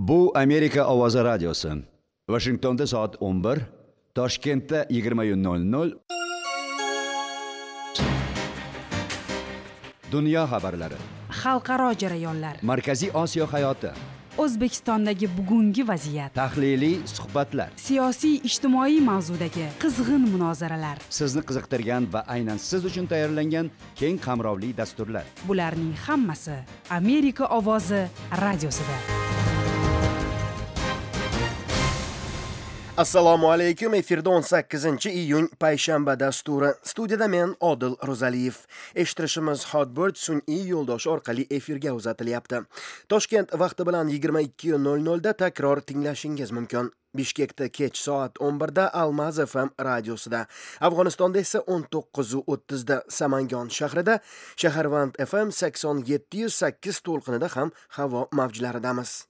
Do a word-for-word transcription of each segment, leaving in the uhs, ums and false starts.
Bu Amerika ovozi radiosi. Washingtonda soat o'n bir, Toshkentda yigirma nol nol. Dunyo xabarlari. Xalqaro jarayonlar. Markaziy Osiyo hayoti. O'zbekistondagi bugungi vaziyat. Tahliliy suhbatlar. Siyosiy ijtimoiy mavzudagi qizg'in munozaralar. Sizni qiziqtirgan va aynan siz uchun tayyorlangan keng qamrovli dasturlar. Bularning hammasi Amerika ovozi radiosida. Assalomu alaykum. Efirda o'n sakkizinchi iyun payshanba dasturi. Studiyada men Odil Ro'zaliyev. Eshittirishimiz Hotbird sun'iy yo'ldosh orqali efirga uzatilyapti. Toshkent vaqti bilan yigirma ikki nol nol da takror tinglashingiz mumkin. Bishkekda kech soat o'n birda Almaz F M radiosida. Afg'onistonda esa o'n to'qqiz o'ttiz da Samangon shahrida, Shaharvand F M sakson yetti nuqta sakkiz to'lqinida ham havo mavjlaridamiz.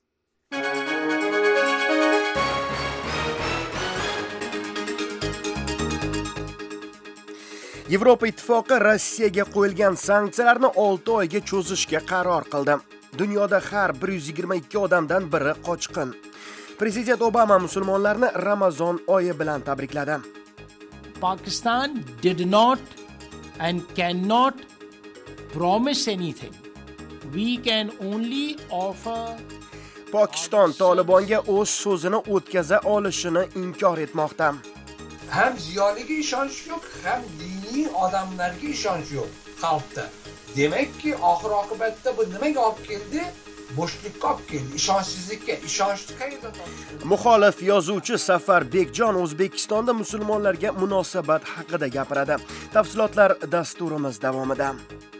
Yevropa Ittifoqi Rossiyaga qo'yilgan sanksiyalarni olti oyga cho'zishga qaror qildi. Dunyoda har bir yuz yigirma ikki odamdan biri qochqin. Prezident Obama musulmonlarni Ramazon oyi bilan tabrikladi. Pakistan did not and cannot promise anything. We can only offer. Pokiston Tolibonga o'z so'zini o'tkaza olishini inkor etmoqda. Hem ziyoliga ishonch yo'q, hem diniy odamlarga ishonch yo'q xalqda. Demak ki, oxir oqibatda bu nimaga olib keldi? Bo'shlikka olib keldi, ishonchsizlikka, ishonchni qayerdan topdi? Muxolif yozuvchi Safar Bekjon O'zbekistonda musulmonlarga munosabat haqida gapiradi. Tafsilotlar dasturimiz davomida.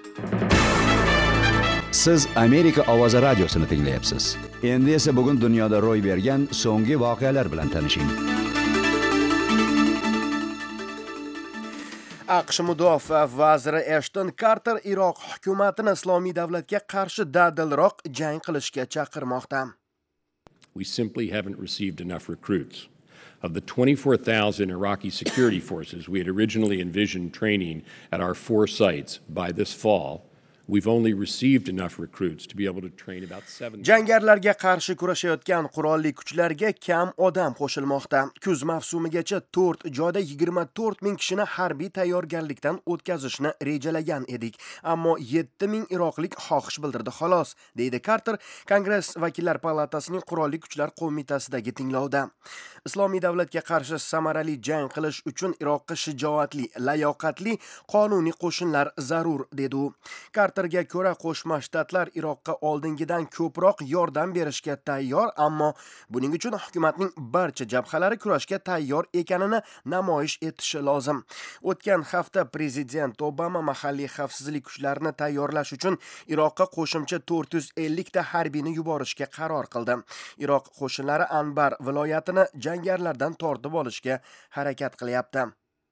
Siz Amerika ovozi radiosini tinglayapsiz. Endi esa bugun dunyoda ro'y bergan so'nggi voqealar bilan tanishing. AQSh mudofaa vaziri Ashton Carter Iroq hukumatini Islomiy davlatga qarshi dadilroq jang qilishga chaqirmoqda. We simply haven't received enough recruits. Of the twenty-four thousand Iraqi security forces we had originally envisioned training at our four sites by this fall, we've only received enough recruits to be able to train about seven. Jangarilarga qarshi kurashayotgan qurolli kuchlarga kam odam qo'shilmoqda. Kuz mavsumigacha to'rt joyda yigirma to'rt ming kishini harbiy tayyorgarlikdan o'tkazishni rejalagan edik. Ammo yetti ming iroqlik xohish bildirdi xolos, deydi Carter Kongress vakillar palatasining qurolli kuchlar qo'mitasidagi tinglovda. Islomiy davlatga qarshi samarali jang qilish uchun Iroqqa shijoatli, layoqatli qonuniy qo'shinlar zarur, dedi u. Carterga ko'ra Qo'shma Shtatlar Iroqqa oldingidan ko'proq yordam berishga tayyor, ammo buning uchun hukumatning barcha jabhalari kurashga tayyor ekanini namoyish etishi lozim. O'tgan hafta prezident Obama mahalliy xavfsizlik kuchlarini tayyorlash uchun Iroqqa qo'shimcha to'rt yuz ellik ta harbiyni yuborishga qaror qildi. Iroq qo'shinlari Anbar viloyatini jangarilardan tortib olishga harakat qilyapti.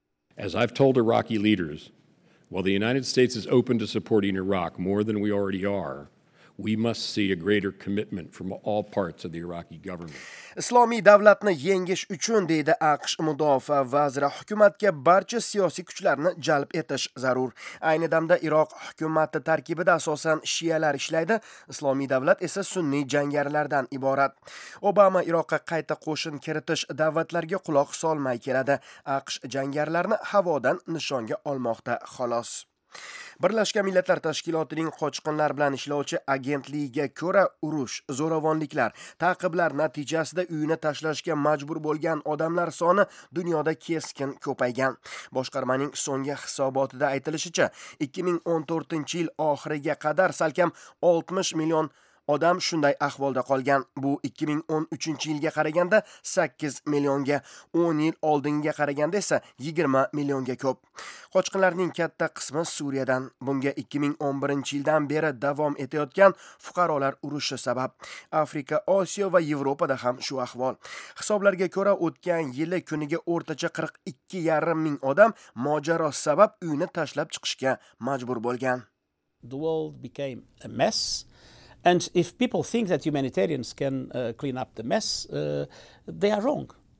As I've told Iraqi leaders, while the United States is open to supporting Iraq more than we already are, we must see a greater commitment from all parts of the Iraqi government. Islomiy davlatni yengish uchun, deydi AQSh mudofaa vaziri, hukumatga barcha siyosiy kuchlarni jalb etish zarur. Ayni damda Iroq hukumati tarkibida asosan shiyalar ishlaydi, Islomiy davlat esa sunniy jangarilardan iborat. Obama Iroqqa qayta qo'shin kiritish da'vatlariga quloq solmay keladi. AQSh jangarilarni havodan nishonga olmoqda xolos. Birlashgan Millatlar Tashkilotining qochqinlar bilan ishlovchi agentligiga ko'ra, urush, zo'ravonliklar, ta'qiblar natijasida uyini tashlashga majbur bo'lgan odamlar soni dunyoda keskin ko'paygan. Boshqarmaning so'nggi hisobotida aytilishicha, ikki ming o'n to'rtinchi yil oxiriga qadar salkam oltmish million odam shunday ahvolda qolgan. Bu ikki ming o'n uchinchi yilga qaraganda sakkiz millionga, o'n yil oldinga qaraganda esa yigirma millionga ko'p. Qochqinlarning katta qismi Suriyadan. Bunga ikki ming o'n birinchi yildan beri davom etayotgan fuqarolar urushi sabab. Afrika, Osiyo va Yevropada ham shu ahvol. Hisoblarga ko'ra, o'tgan yili kuniga o'rtacha qirq ikki yarim ming odam mojaro sabab uyini tashlab chiqishga majbur bo'lgan. The world became a mess. And if people think that humanitarians can uh, clean up the mess, uh, they are wrong.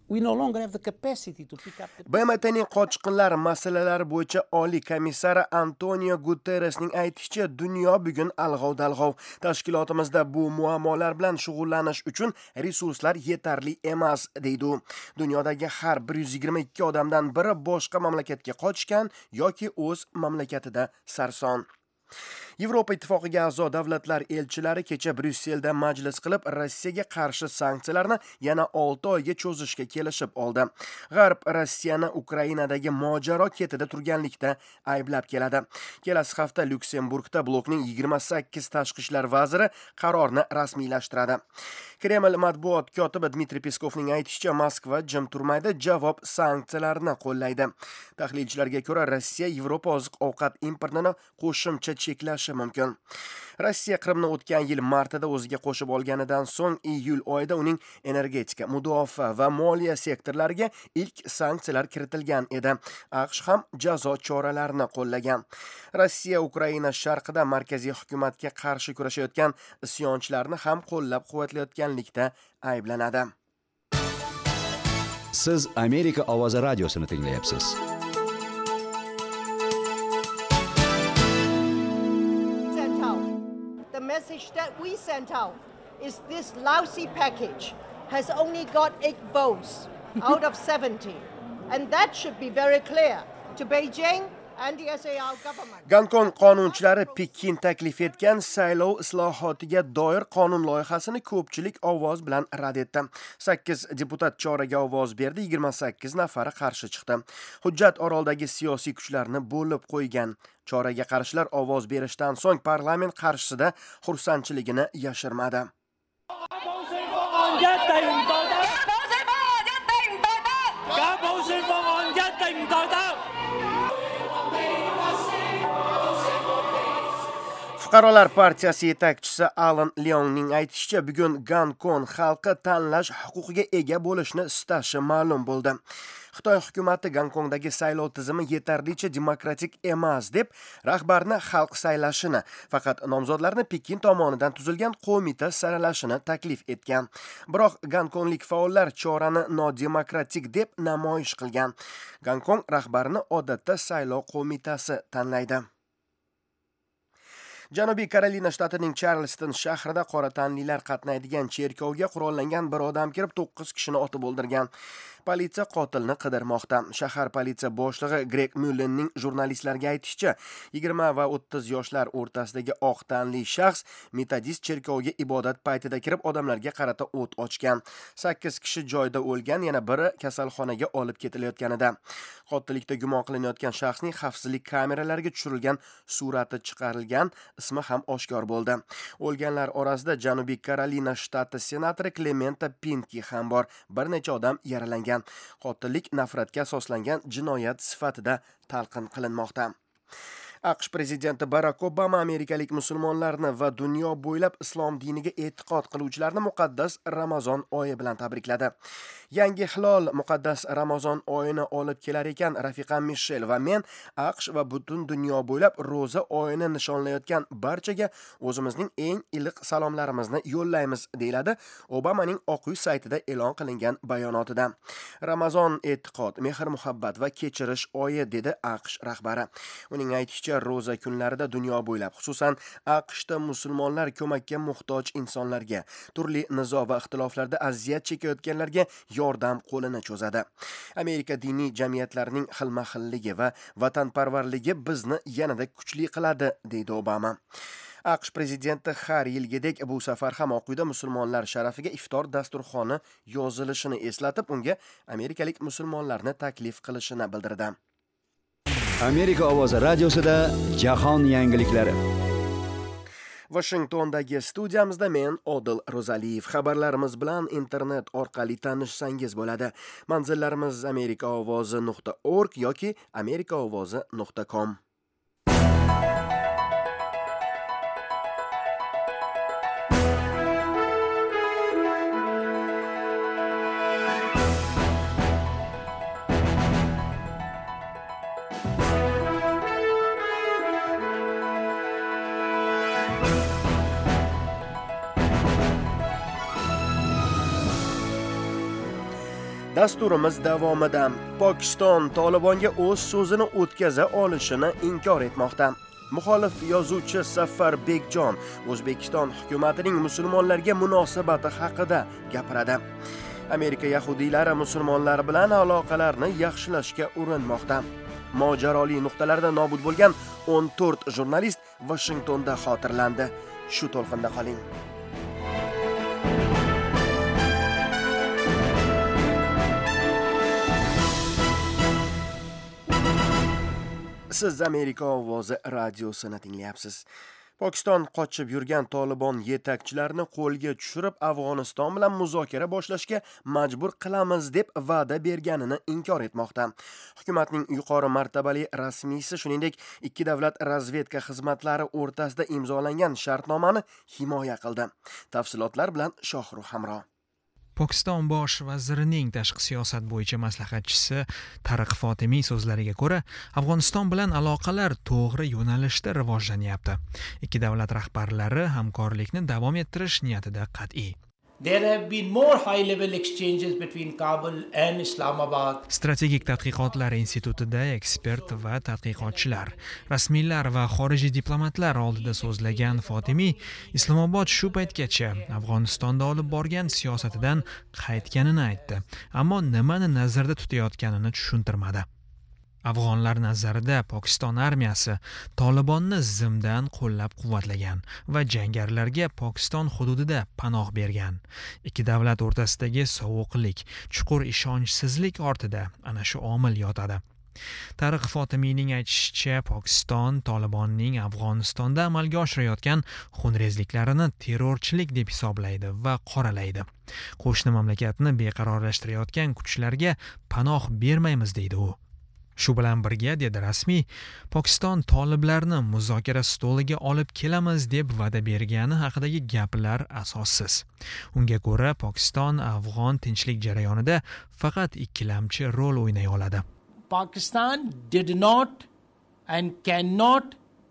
we no longer have the capacity to pick up the B M T'ning qochqinlar masalalari bo'yicha oliy komissari Antonio Guterresning aytishicha, dunyo bugun alg'ov-dalg'ov. Tashkilotimizda bu muammolar bilan shug'ullanish uchun resurslar yetarli emas, deydi u. Dunyodagi har bir yuz yigirma ikki odamdan biri boshqa mamlakatga qochgan yoki o'z mamlakatida sarson. Yevropa ittifoqiga a'zo davlatlar elchilari kecha Bryusselda majlis qilib, Rossiyaga qarshi sanksiyalarni yana olti oyga cho'zishga kelishib oldi. G'arb Rossiyani Ukrainadagi mojaro ketida turganlikda ayblab keladi. Kelasi hafta Lyuksemburgda blokning yigirma sakkiz tashqi ishlar vaziri qarorni rasmiylashtiradi. Kreml matbuot kotibi Dmitriy Peskovning aytishicha, Moskva jim turmaydi, javob sanksiyalarni qo'llaydi. Tahlilchilarga ko'ra, Rossiya Yevropa oziq-ovqat importini qo'shimcha cheklashi mumkin. Rossiya Qrimni o'tgan yil martida o'ziga qo'shib olganidan so'ng iyul oyida uning energetika, mudofaa va moliya sektorlariga ilk sanksiyalar kiritilgan edi. AQSh ham jazo choralarini qo'llagan. Rossiya Ukraina sharqida markaziy hukumatga qarshi kurashayotgan isyonchilarni ham qo'llab-quvvatlayotganlikda ayblanadi. Siz Amerika ovozi radiosini tinglayapsiz. The message that we sent out is this lousy package has only got eight votes out of seventy, and that should be very clear to Beijing and the S A R government. Gonkong qonunchilari Pekin taklif etgan saylov islohotiga doir qonun loyihasini ko'pchilik ovoz bilan rad etdi. sakkiz deputat choraga ovoz berdi, yigirma sakkiz nafari qarshi chiqdi. Hujjat oroldagi siyosiy kuchlarni bo'lib qo'ygan. Choraga qarshilar ovoz berishdan so'ng parlament qarshisida xursandchiligini yashirmadi. Fuqarolar partiyasi yetakchisi Alan Leongning aytishicha, bugun Gonkong xalqi tanlash huquqiga ega bo'lishni istashi ma'lum bo'ldi. Xitoy hukumati Gonkongdagi saylov tizimi yetarlicha demokratik emas deb rahbarni xalq saylashini, faqat nomzodlarni Pekin tomonidan tuzilgan qo'mita saralashini taklif etgan. Biroq gonkonglik faollar chorani nodemokratik deb namoyish qilgan. Gonkong rahbarini odatda saylov qo'mitasi tanlaydi. Janubiy Karolina shtatining Charleston shahrida qora tanlilar qatnaydigan cherkovga qurollangan bir odam kirib to'qqiz kishini otib o'ldirgan. Politsiya qotilni qidirmoqda. Shahar politsiya boshlig'i Greg Mullenning jurnalistlarga aytishicha, yigirma va o'ttiz yoshlar o'rtasidagi oq tanli shaxs metodist cherkoviga ibodat paytida kirib odamlarga qarata o't ochgan. sakkiz kishi joyda o'lgan, yana biri kasalxonaga olib ketilayotganida. Qotillikda gumon qilinayotgan shaxsning xavfsizlik kameralariga tushirilgan surati chiqarilgan, ismi ham oshkor bo'ldi. O'lganlar orasida Janubiy Karolina shtati senatori Clementa Pinky ham bor. Bir necha odam yaralangan. Qotillik nafratga asoslangan jinoyat sifatida talqin qilinmoqda. AQSh prezidenti Barack Obama amerikalik musulmonlarni va dunyo bo'ylab islom diniga e'tiqod qiluvchilarni muqaddas Ramazon oyi bilan tabrikladi. Yangi hilol muqaddas Ramazon oyini olib kelar ekan, rafiqam Michelle va men AQSh va butun dunyo bo'ylab ro'za oyini nishonlayotgan barchaga o'zimizning eng iliq salomlarimizni yo'llaymiz, deyiladi Obamaning Oq uy saytida e'lon qilingan bayonotida. Ramazon e'tiqod, mehr-muhabbat va kechirish oyi, dedi AQSh rahbari. Uning aytishicha, ro'za kunlarida dunyo bo'ylab, xususan AQShda musulmonlar ko'makka muhtoj insonlarga, turli nizo va ixtiloflarda aziyat chekayotganlarga yordam qo'lini cho'zadi. Amerika diniy jamiyatlarining xilma-xilligi va vatanparvarligi bizni yanada kuchli qiladi, deydi Obama. AQSh prezidenti har yilgidek bu safar ham Oq uyda musulmonlar sharafiga iftor dasturxoni yozilishini eslatib, unga amerikalik musulmonlarni taklif qilishini bildirdi. Amerika ovozi radiosida jahon yangiliklari. Washingtondagi studiyamizda men Odil Ro'zaliyev. Xabarlarimiz bilan internet orqali tanishsangiz bo'ladi. Manzillarimiz amerika ovozi nuqta org yoki amerika ovozi nuqta com. Dasturimiz davomida Pokiston Tolibonga o'z so'zini o'tkaza olishini inkor etmoqda. Muxolif yozuvchi Safar Bekjon O'zbekiston hukumatining musulmonlarga munosabati haqida gapiradi. Amerika yahudiylari musulmonlar bilan aloqalarni yaxshilashga urinmoqda. Mojaroli nuqtalarda nobud bo'lgan o'n to'rt jurnalist Washingtonda xotirlandi. Shu to'lqinda qoling. Siz Amerika ovozi radiosini tinglayapsiz. Pokiston qochib yurgan Tolibon yetakchilarini qo'lga tushirib, Afg'oniston bilan muzokara boshlashga majbur qilamiz deb va'da berganini inkor etmoqda. Hukumatning yuqori martabali rasmiysi, shuningdek, ikki davlat razvedka xizmatlari o'rtasida imzolangan shartnomani himoya qildi. Tafsilotlar bilan Shohruh Hamro. Pokiston bosh vazirining tashqi siyosat bo'yicha maslahatchisi Tariq Fotimiy so'zlariga ko'ra, Afg'oniston bilan aloqalar to'g'ri yo'nalishda rivojlanyapti. Ikki davlat rahbarlari hamkorlikni davom ettirish niyatida qat'iy. There have been more high-level exchanges between Kabul and Islamabad. Strategik tadqiqotlar institutida ekspert va tadqiqotchilar, rasmiylar va xorijiy diplomatlar oldida so'zlagan Fotimiy, Islomobod shu paytgacha Afg'onistonda olib borgan siyosatidan qaytganini aytdi, ammo nimani nazarda tutayotganini tushuntirmadi. Afg'onlar nazarida Pokiston armiyasi Tolibonni zimdan qo'llab-quvvatlagan va jangarilarga Pokiston hududida panoh bergan. Ikki davlat o'rtasidagi sovuqlik, chuqur ishonchsizlik ortida ana shu omil yotadi. Tariq Fotimiyning aytishicha, Pokiston Tolibonning Afg'onistonda amalga oshirayotgan xunrezliklarini terrorchilik deb hisoblaydi va qoralaydi. Qo'shni mamlakatni beqarorlashtirayotgan kuchlarga panoh bermaymiz deydi u. Shu bilan birga, dedi rasmiy, Pokiston toliblarni muzokara stoliga olib kelamiz deb va'da bergani haqidagi gaplar asossiz. Unga ko'ra, Pokiston Afg'on tinchlik jarayonida faqat ikkilamchi rol o'ynay oladi. Pakistan did not and cannot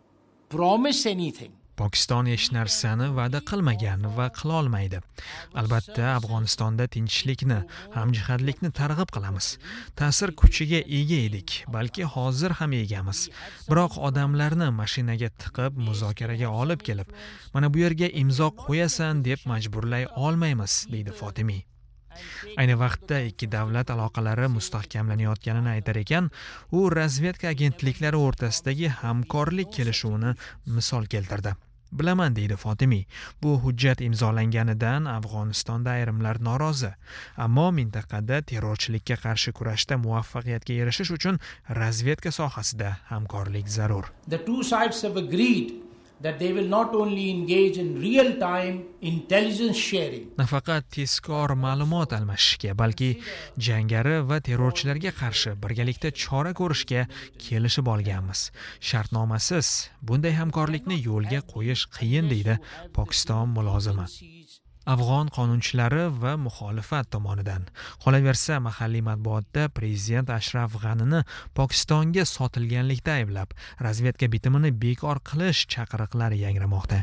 promise anything. Pokiston hech narsani va'da qilmagan va qila olmaydi. Albatta, Afg'onistonda tinchlikni, hamjihatlikni targ'ib qilamiz. Ta'sir kuchiga ega edik, balki hozir ham egamiz. Biroq odamlarni mashinaga tiqib, muzokaraga olib kelib, mana bu yerga imzo qo'yasan deb majburlay olmaymiz, deydi Fotimiy. Ayni vaqtda ikki davlat aloqalari mustahkamlanayotganini aytar ekan, u razvedka agentliklari o'rtasidagi hamkorlik kelishuvini misol keltirdi. Bilaman, deydi Fotimiy, bu hujjat imzolanganidan Afg'onistonda ayrimlar norozi, ammo mintaqada terrorchilikka qarshi kurashda muvaffaqiyatga erishish uchun razvedka sohasida hamkorlik zarur. The two sides have agreed that they will not only engage in real-time intelligence sharing. Nafaqat tezkor ma'lumot almashishga, balki jangari va terrorchilarga qarshi birgalikda chora ko'rishga kelishib olganmiz. Shartnomasiz bunday hamkorlikni yo'lga qo'yish qiyin, deydi Pokiston mulozimi. Afg'on qonunchilari va muxolifat tomonidan. Qolaversa, mahalliy matbuotda prezident Ashraf G'anini Pokistonga sotilganlikda ayblab, razvedka bitimini bekor qilish chaqiriqlari yangramoqda.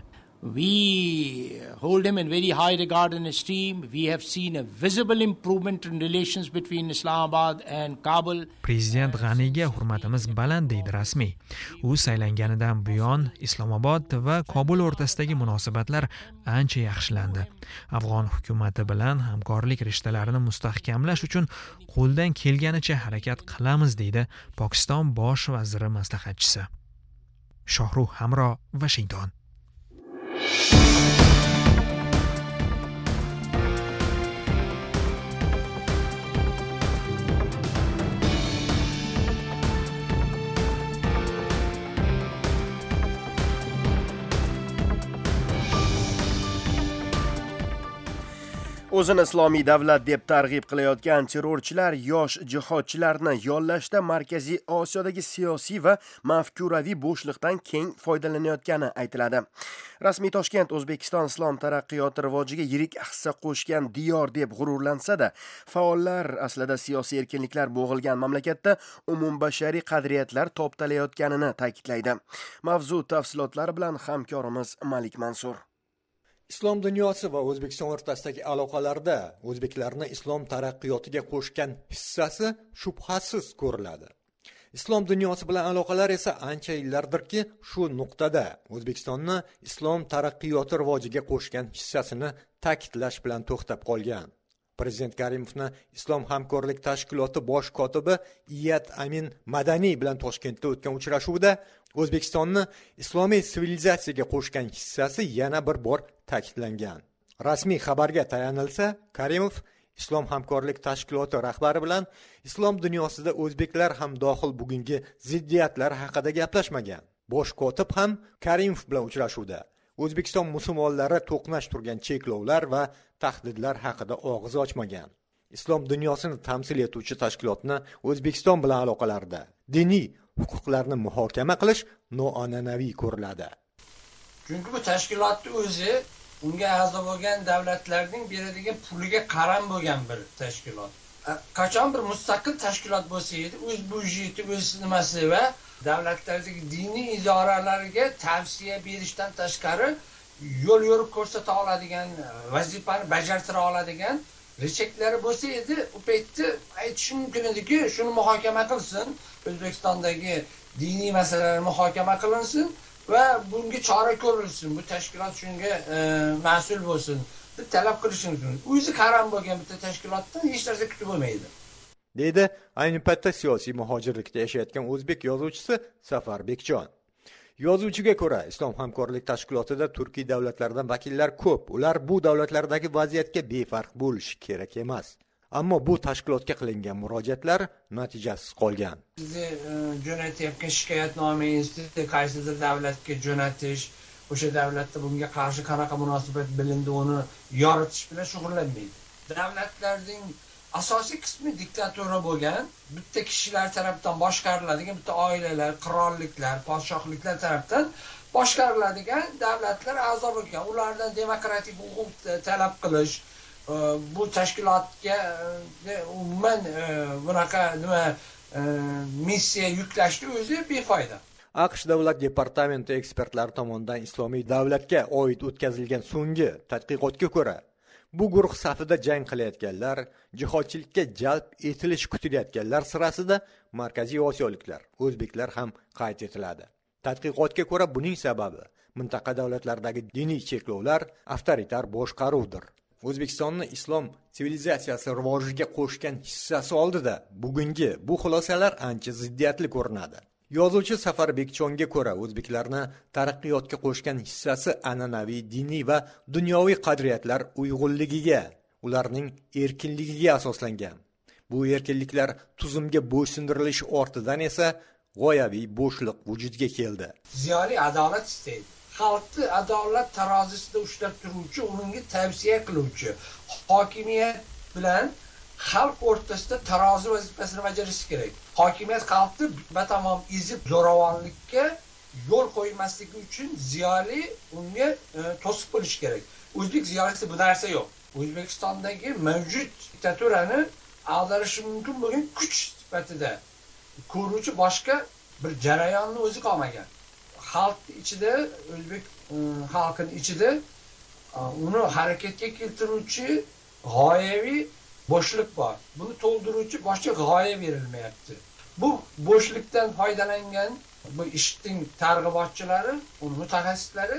We hold him in very high regard and esteem. We have seen a visible improvement in relations between Islamabad and Kabul. Prezident G'aniga hurmatimiz baland, deydi rasmiy. U saylanganidan buyon Islomobod va Kobul o'rtasidagi munosabatlar ancha yaxshilandi. Afg'on hukumati bilan hamkorlik rishtalarini mustahkamlash uchun qo'ldan kelganicha harakat qilamiz, deydi Pokiston bosh vaziri maslahatchisi. Shohruh Hamro, Washington. O'zini islomiy davlat deb targ'ib qilayotgan terrorchilar yosh jihodchilarni yollashda Markaziy Osiyodagi siyosiy va mafkuraviy bo'shliqdan keng foydalanayotgani aytiladi. Rasmiy Toshkent O'zbekiston islom taraqqiyoti rivojiga yirik hissa qo'shgan diyor deb g'ururlansa-da, faollar aslida siyosiy erkinliklar bo'g'ilgan mamlakatda umumbashariy qadriyatlar toptalayotganini ta'kidlaydi. Mavzu tafsilotlari bilan hamkorimiz Malik Mansur. Islom dunyosi va O'zbekiston o'rtasidagi aloqalarda o'zbeklarning islom taraqqiyotiga qo'shgan hissasi shubhasiz ko'riladi. Islom dunyosi bilan aloqalar esa ancha yillardirki shu nuqtada O'zbekistonni islom taraqqiyoti rivojiga qo'shgan hissasini ta'kidlash bilan to'xtab qolgan. Prezident Karimovni Islom hamkorlik tashkiloti bosh kotibi Iyad Amin Madaniy bilan Toshkentda o'tgan uchrashuvda O'zbekistonni islomiy sivilizatsiyaga qo'shgan hissasi yana bir bor ta'kidlangan. Rasmiy xabarga tayanilsa, Karimov Islom hamkorlik tashkiloti rahbari bilan islom dunyosida o'zbeklar ham dohil bugungi ziddiyatlar haqida gaplashmagan. Bosh kotib ham Karimov bilan uchrashuvda O'zbekiston musulmonlari to'qnash turgan cheklovlar va tahdidlar haqida og'iz ochmagan. Islom dunyosini tamsil etuvchi tashkilotni O'zbekiston bilan aloqalarda diniy huquqlarni muhokama qilish noan'anaviy ko'riladi. Chunki bu tashkilotni o'zi unga a'zo bo'lgan davlatlarning beradigan puliga qaram bo'lgan bir tashkilot. Qachon bir mustaqil tashkilot bo'lsa edi, o'z byudjeti, o'z nimasi va davlatlardagi diniy idoralarga tavsiya berishdan tashqari yo'l yo'rib ko'rsata oladigan, vazifani bajartira oladigan recheklari bo'lsa edi, u paytda aytish mumkin ediki, shuni muhokama qilsin, O'zbekistondagi diniy masalalar muhokama qilinsin va bunga chora ko'rilsin, bu tashkilot shunga e, mas'ul bo'lsin deb talab qilish mumkin. O'zi qaram bo'lgan bitta tashkilotdan hech narsa kutib bo'lmaydi. Deydi ayni paytda siyosiy muhojirlikda yashayotgan o'zbek yozuvchisi Safar Bekjon. Yozuvchiga ko'ra, Islom hamkorlik tashkilotida turkiy davlatlardan vakillar ko'p. Ular bu davlatlardagi vaziyatga befarq bo'lishi kerak emas. Ammo bu tashkilotga qilingan murojaatlar natijasiz qolgan. Sizni jo'natayotgan shikoyatnomangizni qaysidir davlatga jo'natish, o'sha davlatda bunga qarshi qanaqa munosabat bilindi, uni yoritish bilan shug'ullanmaydi. Davlatlarning asosiy qismi diktatura bo'lgan, bitta kishilar tomonidan boshqariladigan, bitta oilalar, qirolliklar, podshohliklar tomonidan boshqariladigan davlatlar a'zo bo'lgan. Ulardan demokratik huquq talab qilish, bu tashkilotga umuman bunaqa nima missiya yuklashni o'zi befoyda. AQSh davlat departamenti ekspertlari tomonidan islomiy davlatga oid o'tkazilgan so'nggi tadqiqotga ko'ra, bu guruh safida jang qilayotganlar, jihodchilikka jalb etilish kutilayotganlar sirasida Markaziy Osiyoliklar, o'zbeklar ham qayd etiladi. Tadqiqotga ko'ra buning sababi mintaqa davlatlaridagi diniy cheklovlar, avtoritar boshqaruvdir. O'zbekistonni islom sivilizatsiyasi rivojiga qo'shgan hissasi oldida bugungi bu xulosalar ancha ziddiyatli ko'rinadi. Yozuvchi Safar Bekjonga ko'ra, o'zbeklarni taraqqiyotga qo'shgan hissasi an'anaviy diniy va dunyoviy qadriyatlar uyg'unligiga, ularning erkinligiga asoslangan. Bu erkinliklar tuzumga bo'ysundirilishi ortidan esa g'oyaviy bo'shliq vujudga keldi. Ziyoli adolat istaydi. Xalqni adolat tarozisida ushlab turuvchi, unga tavsiya qiluvchi hokimiyat bilan xalq o'rtasida tarozi vazifasini bajarishi kerak. Hokimiyat xalqni batamom ezib zo'ravonlikka yo'l qo'ymasligi uchun ziyoli unga e, to'siq bo'lish kerak. O'zbek ziyolisi bu narsa yo'q. O'zbekistondagi mavjud diktaturani ag'darishi mumkin bo'lgan kuch sifatida ko'ruvchi boshqa bir jarayonni o'zi qolmagan. Xalq ichida, o'zbek xalqining ichida uni harakatga keltiruvchi g'oyaviy bo'shliq bor. Buni to'ldiruvchi boshqa g'oya berilmayapti. Bu bo'shlikdan foydalangan bu ishning targ'ibotchilari, uni mutaxassislari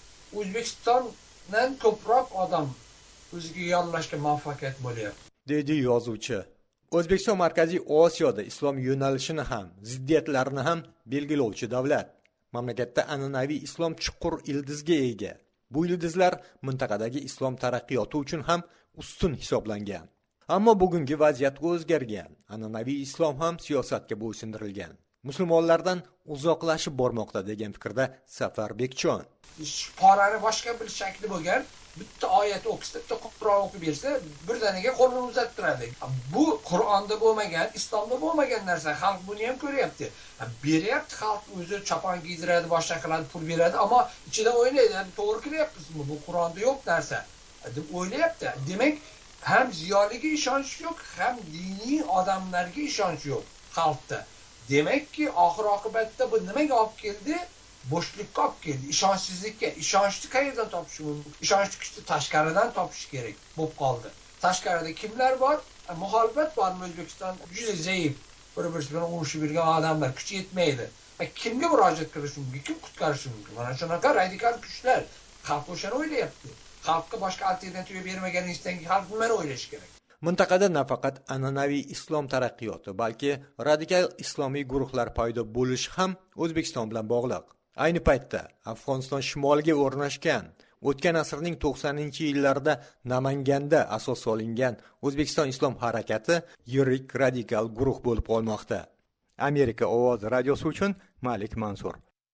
O'zbekistondan ko'proq odam o'ziga yollashga muvaffaqiyat bo'lyapti, dedi yozuvchi. O'zbekiston Markaziy Osiyoda islom yo'nalishini ham, ziddiyatlarini ham belgilovchi davlat. Mamlakatda an'anaviy islom chuqur ildizga ega. Bu ildizlar mintaqadagi islom taraqqiyoti uchun ham ustun hisoblangan. Ammo bugungi vaziyat o'zgargan. An'anaviy islom ham siyosatga bo'ysundirilgan. Musulmonlardan uzoqlashib bormoqda degan fikrda Safar Bekjon. Porani boshqa bir shakli bo'lgan, bitta oyat o'qisa, bitta Qur'on o'qib bersa, birdaniga qo'lini uzatib turadi. Bu Qur'onda bo'lmagan, islomda bo'lmagan narsa. Xalq buni ham ko'ryapti. Beryapti, xalq o'zi chopon giydiradi, boshqa qiladi, pul beradi, ammo ichida o'ylaydi, to'g'ri qilyapmizmi? Bu Qur'onda yo'q narsa deb o'ylayapti. Demak, ham ziyoliga ishonch yo'q, ham diniy odamlarga ishonch yo'q xalqda. Demakki, oxir oqibatda bu nimaga olib keldi? bo'shlikka olib keldi, ishonchsizlikka. Ishonchni qayerdan topish mumkin? Ishonchni kuchni tashqaridan topish kerak bo'lib qoldi. Tashqarida kimlar bor? Muxolifat bormi? O'zbekiston juda zaif, bir-birisi bilan urushib yurgan odamlar, kuchi yetmaydi. Kimga murojaat qilish mumkin? Kim qutqarishi mumkin? Mana shunaqa radikal kuchlar. Xalq o'shani o'ylayapti. Xalqqa boshqa alternativa bermaganingizdan keyin xalq nimani o'ylashi kerak? Mintaqada nafaqat an'anaviy islom taraqqiyoti, balki radikal islomiy guruhlar paydo bo'lishi ham O'zbekiston bilan bog'liq. Ayni paytda Afg'oniston shimoliga o'rnashgan, o'tgan asrning to'qsoninchi yillarida Namanganda asos solingan O'zbekiston islom harakati yirik radikal guruh bo'lib qolmoqda. Amerika ovozi radiosi uchun Malik Mansur.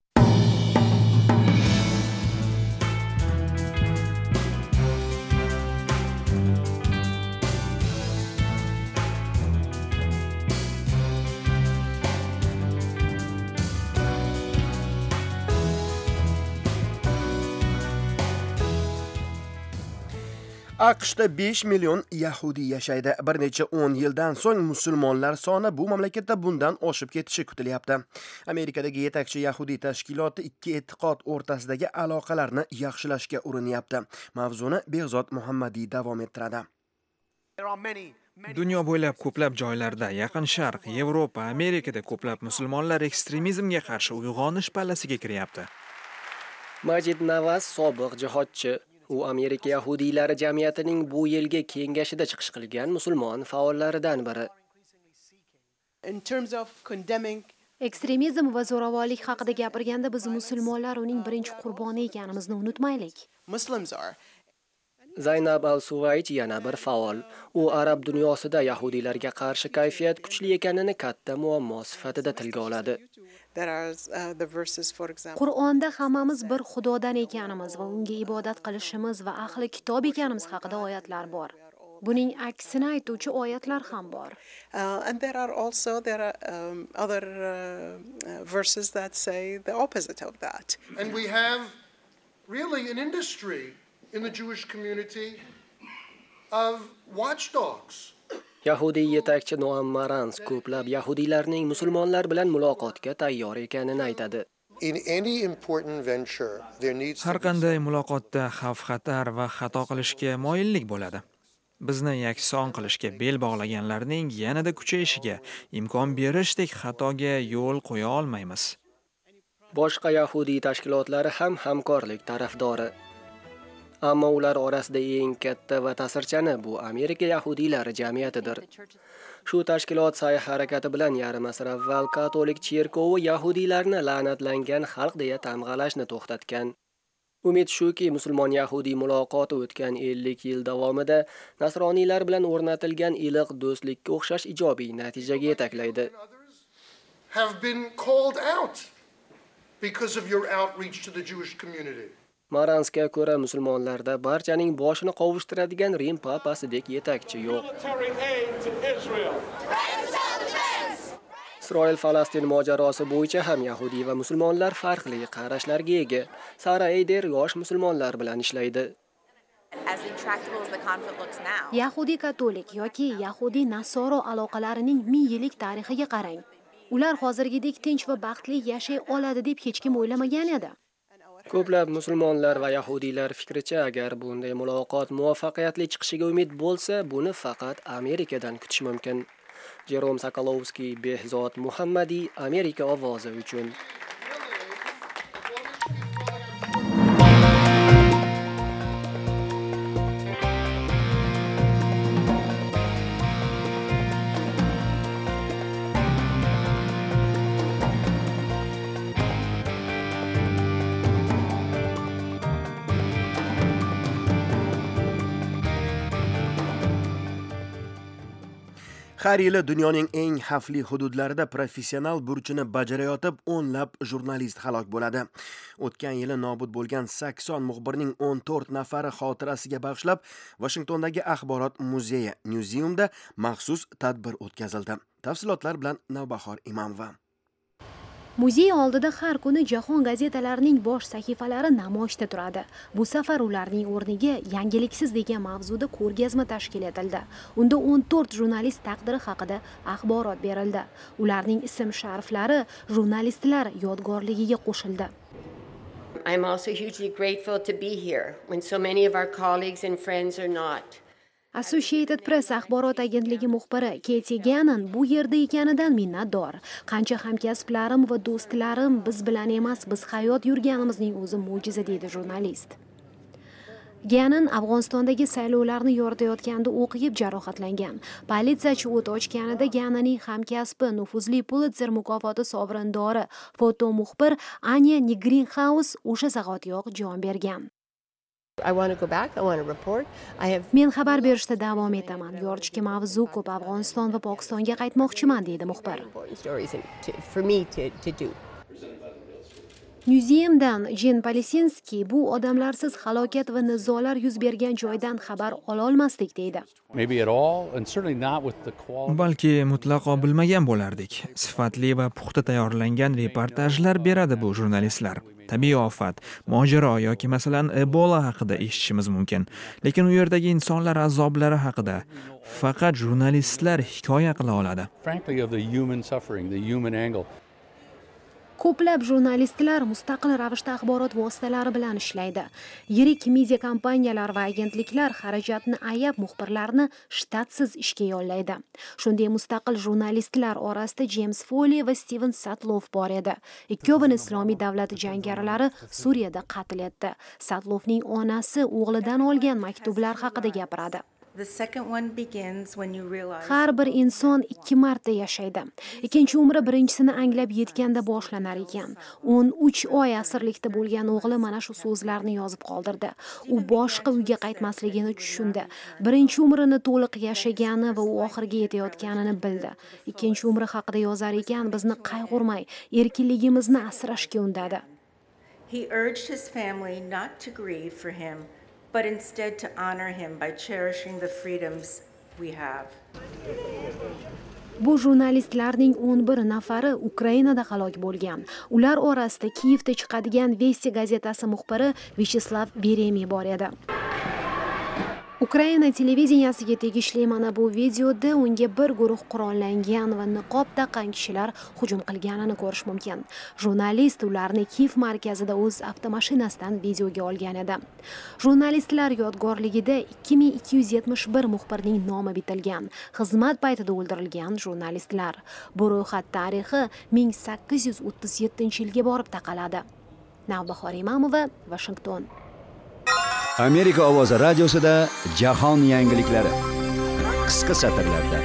AQShda besh million yahudiy yashaydi. Bir necha o'n yildan so'ng musulmonlar soni bu mamlakatda bundan oshib ketishi kutilyapti. Amerikadagi yetakchi yahudiy tashkiloti ikki e'tiqod o'rtasidagi aloqalarni yaxshilashga urinyapti. Mavzuni Behzod Muhammadiy davom ettiradi. Dunyo bo'ylab ko'plab joylarda, Yaqin Sharq, Yevropa, Amerikada ko'plab musulmonlar ekstremizmga qarshi uyg'onish pallasiga kiryapti. Majid Navaz sobiq jihodchi. U Amerika yahudiylari jamiyatining bu yilgi kengashida chiqish qilgan musulmon faollaridan biri. Ekstremizm va zo'ravonlik haqida gapirganda biz musulmonlar uning birinchi qurboni ekanimizni unutmaylik. Zaynab al-Suvayj yana bir faol. U arab dunyosida yahudiylarga qarshi kayfiyat kuchli ekanini katta muammo sifatida tilga oladi. Qur'onda hammamiz bir Xudodan ekanimiz va unga ibodat qilishimiz va ahli kitob ekanimiz haqida oyatlar bor. Buning aksini aytuvchi oyatlar ham bor. And there are also there are um, other uh, verses that say the opposite of that. And we have really an industry in the Jewish community of watchdogs. Yahudiy yetakchi Noam Marans ko'plab yahudiylarning musulmonlar bilan muloqotga tayyor ekanini aytadi. Har qanday muloqotda xavf-xatar va xato qilishga moyillik bo'ladi. Bizni yakson qilishga bel bog'laganlarning yanada kuchayishiga imkon berishdek xatoga yo'l qo'ya olmaymiz. Boshqa yahudiy tashkilotlari ham hamkorlik tarafdori. Ammo ular orasida eng katta va ta'sirchani bu Amerika yahudiylari jamiyatidir. Shu tashkilot sa'y harakati bilan yarim asr avval katolik cherkovi yahudiylarni la'natlangan xalq deya tamg'alashni to'xtatgan. Umid shuki, musulmon yahudiy muloqoti o'tgan ellik yil davomida nasroniylar bilan o'rnatilgan iliq do'stlikka o'xshash ijobiy natijaga yetaklaydi. Have been called out because of your outreach to the Jewish community. Maransga ko'ra musulmonlarda barchaning boshini qovushtiradigan Rim papasidek yetakchi yo'q. Isroil-Falastin mojarosi bo'yicha ham yahudiy va musulmonlar farqli qarashlarga ega. Sara Eyder yosh musulmonlar bilan ishlaydi. Yahudiy katolik yoki yahudiy nasoro aloqalarining ming yillik tarixiga qarang. Ular hozirgidek tinch va baxtli yashay oladi deb hech kim o'ylamagan edi. Ko'plab musulmonlar va yahudiylar fikricha, agar bunday muloqot muvaffaqiyatli chiqishiga umid bo'lsa, buni faqat Amerikadan kutish mumkin. Jerom Sokolovskiy, Behzod Muhammadiy, Amerika ovozi uchun. Har yili dunyoning eng xavfli hududlarida professional burchini bajarayotib o'nlab jurnalist halok bo'ladi. O'tgan yili nobud bo'lgan sakson muxbirning o'n to'rt nafari xotirasiga bag'ishlab Washingtondagi axborot muzeyi Museumda maxsus tadbir o'tkazildi. Tafsilotlar bilan Navbahor Imamova. Muzey oldida har kuni jahon gazetalarining bosh sahifalari namoyishda turadi. Bu safar ularning o'rniga yangiliksiz degan mavzuda ko'rgazma tashkil etildi. Unda o'n to'rt jurnalist taqdiri haqida axborot berildi. Ularning ism-shariflari jurnalistlar yodgorligiga qo'shildi. I'm also hugely grateful to be here when so many of our colleagues and friends are not. Associated Press axborot agentligi muxbiri Katie Gannon bu yerda ekanidan minnatdor. Qancha hamkasblarim va do'stlarim biz bilan emas, biz hayot yurganimizning o'zi mo'jiza deydi jurnalist. Gannon Afg'onistondagi saylovlarni yoritayotganda o'q yeb jarohatlangan. Politsiyachi o't ochganida Gannonning hamkasbi nufuzli Pulitzer mukofoti sovrindori foto muxbir Anya Greenhouse o'sha zahotiyoq jon bergan. I want to go back. I want to report. I have Men xabar berishda davom etaman. Yoritishga mavzu ko'p. Afg'oniston va Pokistonga qaytmoqchiman deydi muxbir. for me to to do. Muzeumdan Jen Palisinski bu odamlarsiz halokat va nizolar yuz bergan joydan xabar ola olmasdik deydi. Balki mutlaqo bilmagan bo'lardik. Sifatli va puxta tayyorlangan reportajlar beradi bu jurnalistlar. Tabiiy ofat, mojaro yoki masalan Ebola haqida eshitishimiz mumkin. Lekin u yerdagi insonlar azoblari haqida faqat jurnalistlar hikoya qila oladi. Ko'plab jurnalistlar mustaqil ravishda axborot vositalari bilan ishlaydi. Yirik media kompaniyalar va agentliklar xarajatni ayab muxbirlarni shtatsiz ishga yollaydi. Shunday mustaqil jurnalistlar orasida James Foley va Steven Satlov bor edi. Ikkovini Islomiy davlat jangarilari Suriyada qatl etdi. Satlovning onasi o'g'lidan olgan maktublar haqida gapiradi. Har bir inson ikki marta yashaydi. Ikkinchi umri birinchisini anglab yetganda boshlanar ekan. o'n uch oy asirlikda bo'lgan o'g'li mana shu so'zlarni yozib qoldirdi. U boshqa uyga qaytmasligini tushundi. Birinchi umrini to'liq yashagani va u oxirga yetayotganini bildi. Ikkinchi umri haqida yozar ekan, bizni qayg'urmay, erkinligimizni asrashga undadi. He urged his family not to grieve for him, but instead to honor him by cherishing the freedoms we have. Bu jurnalistlarning o'n bir nafari Ukrainada halok bo'lgan. Ular orasida Kiyevda chiqadigan Vesti gazetasi muxbiri Vyacheslav Beremiy bor edi. Ukraina televideniyasiga tegishli mana bu videoda unga bir guruh qurollangan va niqob taqqan kishilar hujum qilganini ko'rish mumkin. Jurnalist ularni Kiyev markazida o'z avtomashinasidan videoga olgan edi. Jurnalistlar yodgorligida ikki ming ikki yuz yetmish bir muxbirning nomi bitilgan. Xizmat paytida o'ldirilgan jurnalistlar. Bu ro'yxat tarixi ming sakkiz yuz o'ttiz yettinchi yilga borib taqaladi. Navbahor Imamova, Washington. Amerika ovozi radiosida jahon yangiliklari qisqa satrlarda.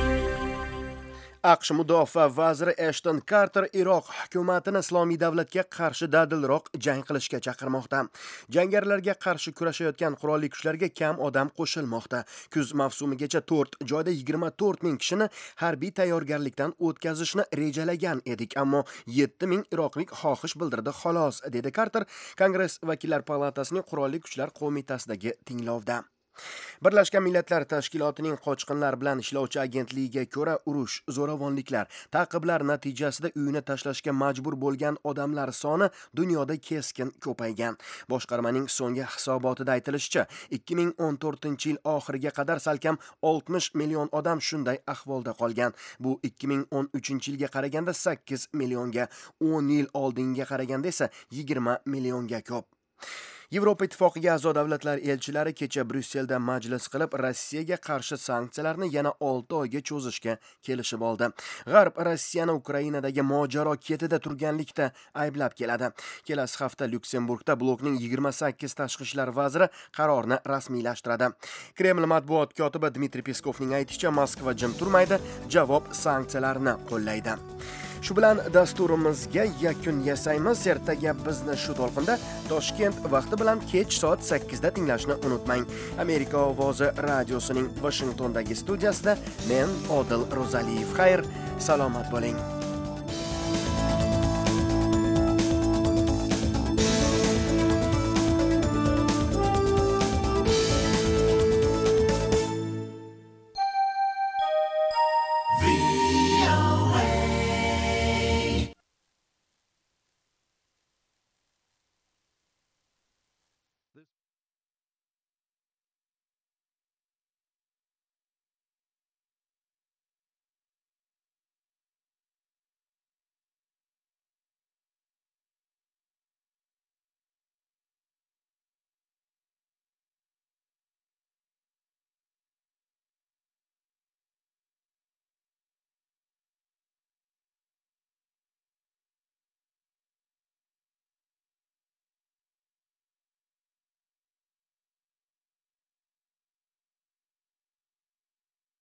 AQSh mudofaa vaziri Ashton Carter Iroq hukumatini Islomiy davlatga qarshi dadilroq jang qilishga chaqirmoqda. Jangarilarga qarshi kurashayotgan qurolli kuchlarga kam odam qo'shilmoqda. Kuz mavsumigacha to'rt joyda yigirma to'rt ming kishini harbiy tayyorgarlikdan o'tkazishni rejalagan edik, ammo yetti ming iroqlik xohish bildirdi xolos, dedi Carter Kongress vakillar palatasining qurolli kuchlar qo'mitasidagi tinglovda. Birlashgan Millatlar Tashkilotining qochqinlar bilan ishlovchi agentligiga ko'ra urush, zo'ravonliklar, ta'qiblar natijasida uyini tashlashga majbur bo'lgan odamlar soni dunyoda keskin ko'paygan. Boshqarmaning so'nggi hisobotida aytilishicha, ikki ming o'n to'rtinchi yil oxiriga qadar salkam oltmish million odam shunday ahvolda qolgan. Bu ikki ming o'n uchinchi yilga qaraganda sakkiz millionga, o'n yil oldinga qaraganda esa yigirma millionga ko'p. Yevropa Ittifoqiga a'zo davlatlar elchilari kecha Bryusselda majlis qilib, Rossiyaga qarshi sanksiyalarni yana olti oyga cho'zishga kelishib oldi. G'arb Rossiyani Ukrainadagi mojaro ketida turganlikda ayblab keladi. Kelasi hafta Lyuksemburgda blokning yigirma sakkiz tashqi ishlar vaziri qarorni rasmiylashtiradi. Kreml matbuot kotibi Dmitriy Peskovning aytishicha, Moskva jim turmaydi, javob sanksiyalarni qo'llaydi. Shu bilan dasturimizga yakun yasaymiz. Ertaga bizni shu to'lqinda Toshkent vaqti bilan kech soat sakkizda tinglashni unutmang. Amerika ovozi radiosining Washingtondagi studiyasida men Odil Ro'zaliyev. Xayr, salomat bo'ling.